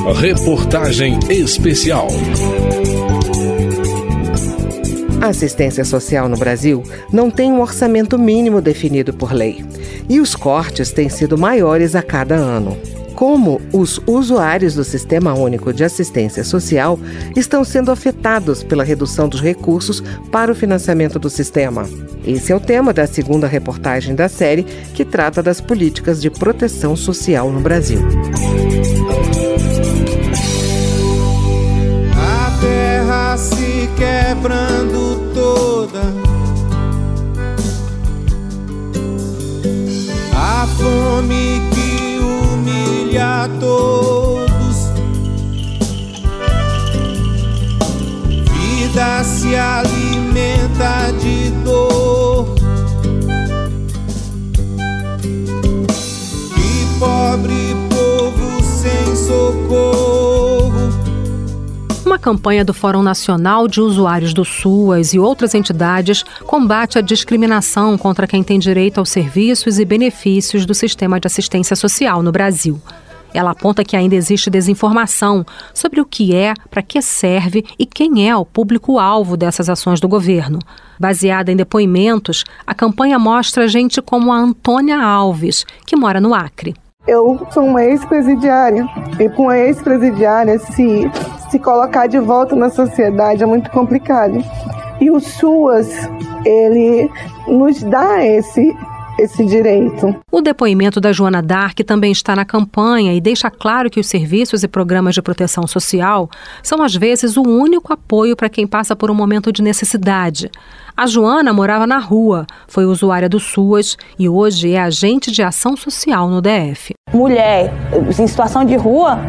Reportagem especial. A assistência social no Brasil não tem um orçamento mínimo definido por lei. E os cortes têm sido maiores a cada ano. Como os usuários do Sistema Único de Assistência Social estão sendo afetados pela redução dos recursos para o financiamento do sistema. Esse é o tema da segunda reportagem da série, que trata das políticas de proteção social no Brasil. A terra se quebrando toda, a fome que humilha a todos, vida se alimenta de dor, e pobre povo sem socorro. Uma campanha do Fórum Nacional de Usuários do SUAS e outras entidades combate a discriminação contra quem tem direito aos serviços e benefícios do sistema de assistência social no Brasil. Ela aponta que ainda existe desinformação sobre o que é, para que serve e quem é o público-alvo dessas ações do governo. Baseada em depoimentos, a campanha mostra gente como a Antônia Alves, que mora no Acre. Eu sou uma ex-presidiária, e com a ex-presidiária se colocar de volta na sociedade é muito complicado. E o SUAS, ele nos dá esse direito. O depoimento da Joana Dark também está na campanha e deixa claro que os serviços e programas de proteção social são, às vezes, o único apoio para quem passa por um momento de necessidade. A Joana morava na rua, foi usuária do SUAS e hoje é agente de ação social no DF. Mulher em situação de rua,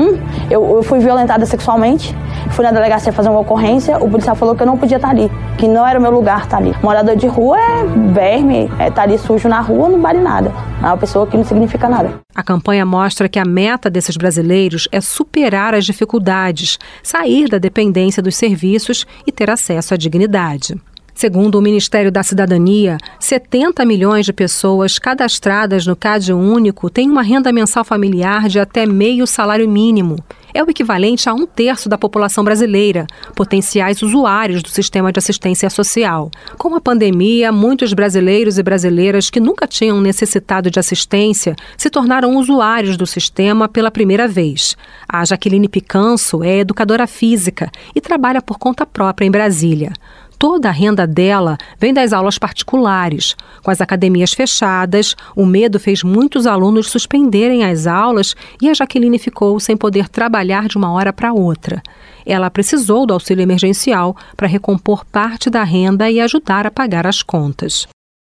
eu fui violentada sexualmente, fui na delegacia fazer uma ocorrência, o policial falou que eu não podia estar ali, que não era o meu lugar estar ali. Morador de rua é verme, estar ali sujo na rua não vale nada, é uma pessoa que não significa nada. A campanha mostra que a meta desses brasileiros é superar as dificuldades, sair da dependência dos serviços e ter acesso à dignidade. Segundo o Ministério da Cidadania, 70 milhões de pessoas cadastradas no CAD Único têm uma renda mensal familiar de até meio salário mínimo. É o equivalente a 1/3 da população brasileira, potenciais usuários do sistema de assistência social. Com a pandemia, muitos brasileiros e brasileiras que nunca tinham necessitado de assistência se tornaram usuários do sistema pela primeira vez. A Jaqueline Picanso é educadora física e trabalha por conta própria em Brasília. Toda a renda dela vem das aulas particulares. Com as academias fechadas, o medo fez muitos alunos suspenderem as aulas e a Jaqueline ficou sem poder trabalhar de uma hora para outra. Ela precisou do auxílio emergencial para recompor parte da renda e ajudar a pagar as contas.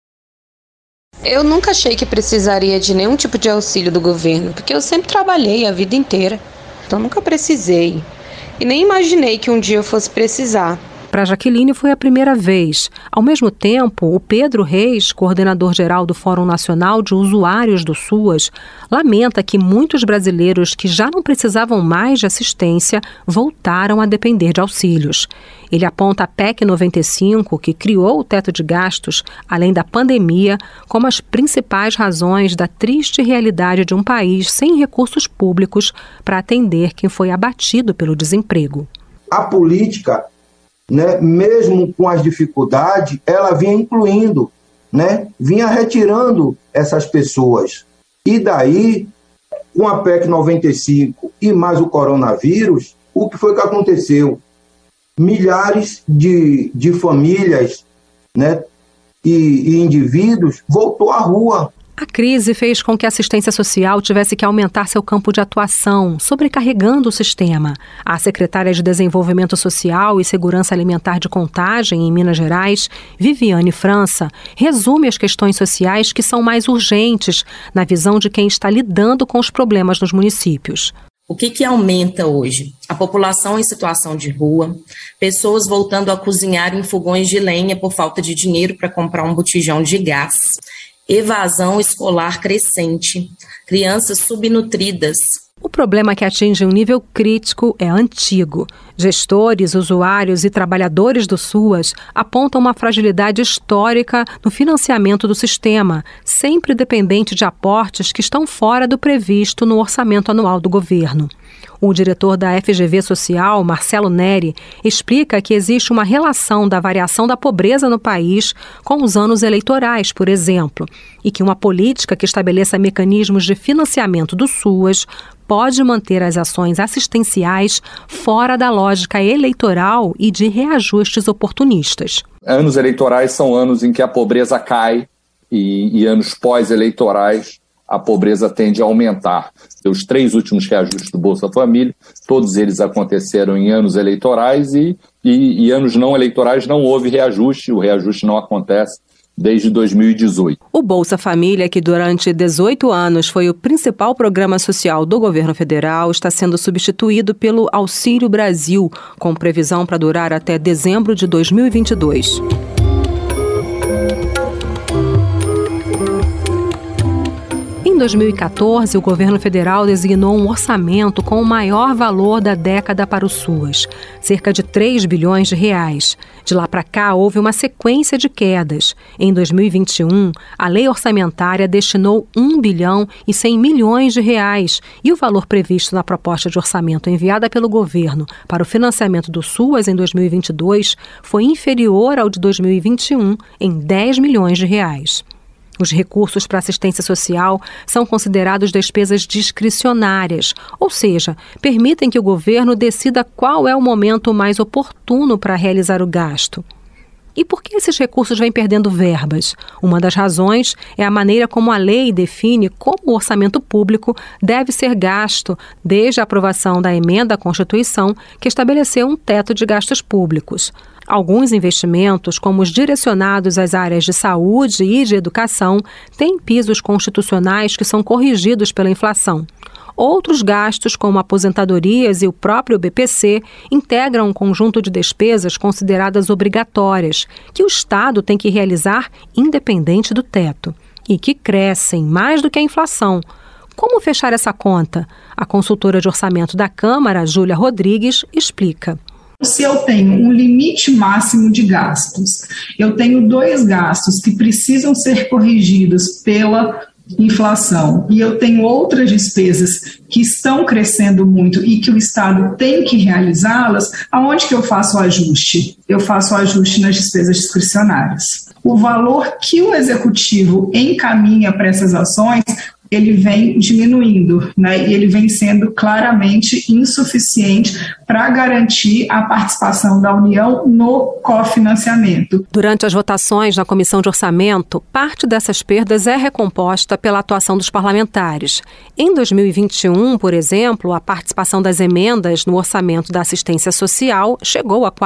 Eu nunca achei que precisaria de nenhum tipo de auxílio do governo, porque eu sempre trabalhei a vida inteira. Então nunca precisei. E nem imaginei que um dia eu fosse precisar. Para Jaqueline foi a primeira vez. Ao mesmo tempo, o Pedro Reis, coordenador-geral do Fórum Nacional de Usuários do SUAS, lamenta que muitos brasileiros que já não precisavam mais de assistência voltaram a depender de auxílios. Ele aponta a PEC 95, que criou o teto de gastos, além da pandemia, como as principais razões da triste realidade de um país sem recursos públicos para atender quem foi abatido pelo desemprego. A política, mesmo com as dificuldades, ela vinha incluindo, vinha retirando essas pessoas. E daí, com a PEC 95 e mais o coronavírus, o que foi que aconteceu? Milhares de famílias e indivíduos voltou à rua. A crise fez com que a assistência social tivesse que aumentar seu campo de atuação, sobrecarregando o sistema. A secretária de Desenvolvimento Social e Segurança Alimentar de Contagem, em Minas Gerais, Viviane França, resume as questões sociais que são mais urgentes na visão de quem está lidando com os problemas nos municípios. O que aumenta hoje? A população em situação de rua, pessoas voltando a cozinhar em fogões de lenha por falta de dinheiro para comprar um botijão de gás, evasão escolar crescente, crianças subnutridas. O problema que atinge um nível crítico é antigo. Gestores, usuários e trabalhadores do SUAS apontam uma fragilidade histórica no financiamento do sistema, sempre dependente de aportes que estão fora do previsto no orçamento anual do governo. O diretor da FGV Social, Marcelo Neri, explica que existe uma relação da variação da pobreza no país com os anos eleitorais, por exemplo, e que uma política que estabeleça mecanismos de financiamento do SUAS pode manter as ações assistenciais fora da lógica eleitoral e de reajustes oportunistas. Anos eleitorais são anos em que a pobreza cai e anos pós-eleitorais a pobreza tende a aumentar. Os 3 últimos reajustes do Bolsa Família, todos eles aconteceram em anos eleitorais e anos não eleitorais não houve reajuste, o reajuste não acontece desde 2018. O Bolsa Família, que durante 18 anos foi o principal programa social do governo federal, está sendo substituído pelo Auxílio Brasil, com previsão para durar até dezembro de 2022. Em 2014, o governo federal designou um orçamento com o maior valor da década para o SUAS, cerca de 3 bilhões de reais. De lá para cá, houve uma sequência de quedas. Em 2021, a lei orçamentária destinou 1 bilhão e 100 milhões de reais e o valor previsto na proposta de orçamento enviada pelo governo para o financiamento do SUAS em 2022 foi inferior ao de 2021 em 10 milhões de reais. Os recursos para assistência social são considerados despesas discricionárias, ou seja, permitem que o governo decida qual é o momento mais oportuno para realizar o gasto. E por que esses recursos vêm perdendo verbas? Uma das razões é a maneira como a lei define como o orçamento público deve ser gasto, desde a aprovação da emenda à Constituição, que estabeleceu um teto de gastos públicos. Alguns investimentos, como os direcionados às áreas de saúde e de educação, têm pisos constitucionais que são corrigidos pela inflação. Outros gastos, como aposentadorias e o próprio BPC, integram um conjunto de despesas consideradas obrigatórias, que o Estado tem que realizar independente do teto, e que crescem mais do que a inflação. Como fechar essa conta? A consultora de orçamento da Câmara, Júlia Rodrigues, explica. Se eu tenho um limite máximo de gastos, eu tenho 2 gastos que precisam ser corrigidos pela inflação e eu tenho outras despesas que estão crescendo muito e que o Estado tem que realizá-las, aonde que eu faço o ajuste? Eu faço o ajuste nas despesas discricionárias. O valor que o Executivo encaminha para essas ações, ele vem diminuindo, né? E ele vem sendo claramente insuficiente para garantir a participação da União no cofinanciamento. Durante as votações na Comissão de Orçamento, parte dessas perdas é recomposta pela atuação dos parlamentares. Em 2021, por exemplo, a participação das emendas no orçamento da assistência social chegou a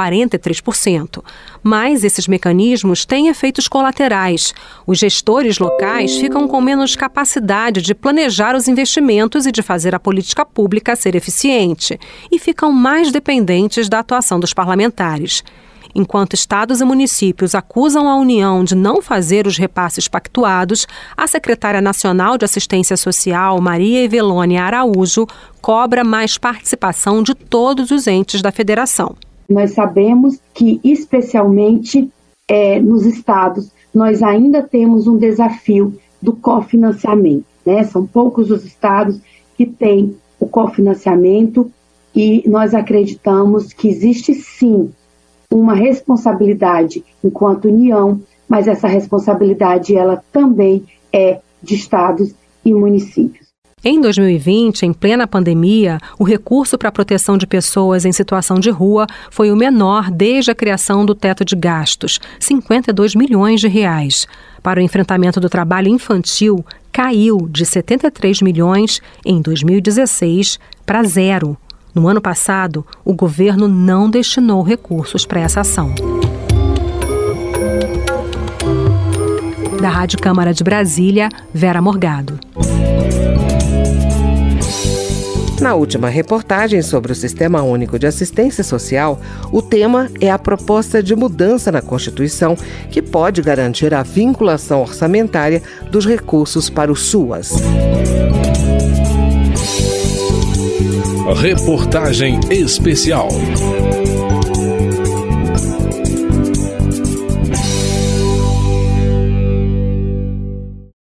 43%. Mas esses mecanismos têm efeitos colaterais. Os gestores locais ficam com menos capacidade de planejar os investimentos e de fazer a política pública ser eficiente, e ficam mais dependentes da atuação dos parlamentares. Enquanto estados e municípios acusam a União de não fazer os repasses pactuados, a secretária nacional de Assistência Social, Maria Evelone Araújo, cobra mais participação de todos os entes da federação. Nós sabemos que, especialmente nos estados, nós ainda temos um desafio do cofinanciamento, né? São poucos os estados que têm o cofinanciamento e nós acreditamos que existe sim uma responsabilidade enquanto União, mas essa responsabilidade ela também é de estados e municípios. Em 2020, em plena pandemia, o recurso para a proteção de pessoas em situação de rua foi o menor desde a criação do teto de gastos, 52 milhões de reais. Para o enfrentamento do trabalho infantil, caiu de 73 milhões em 2016 para 0. No ano passado, o governo não destinou recursos para essa ação. Da Rádio Câmara de Brasília, Vera Morgado. Na última reportagem sobre o Sistema Único de Assistência Social, o tema é a proposta de mudança na Constituição que pode garantir a vinculação orçamentária dos recursos para o SUAS. Reportagem especial.